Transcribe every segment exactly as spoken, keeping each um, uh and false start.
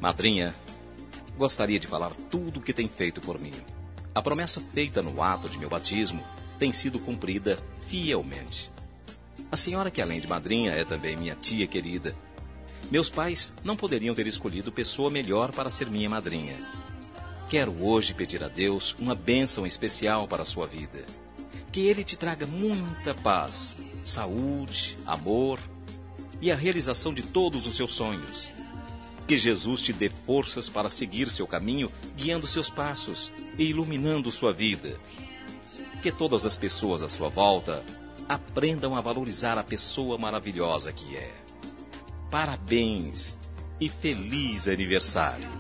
Madrinha, gostaria de falar tudo o que tem feito por mim. A promessa feita no ato de meu batismo tem sido cumprida fielmente. A senhora, que além de madrinha é também minha tia querida. Meus pais não poderiam ter escolhido pessoa melhor para ser minha madrinha. Quero hoje pedir a Deus uma bênção especial para a sua vida. Que Ele te traga muita paz, saúde, amor e a realização de todos os seus sonhos. Que Jesus te dê forças para seguir seu caminho, guiando seus passos e iluminando sua vida. Que todas as pessoas à sua volta aprendam a valorizar a pessoa maravilhosa que é. Parabéns e feliz aniversário.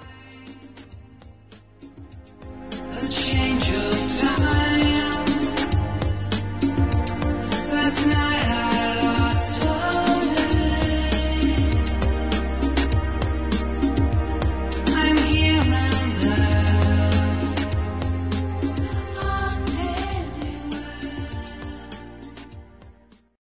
A change of time. Last night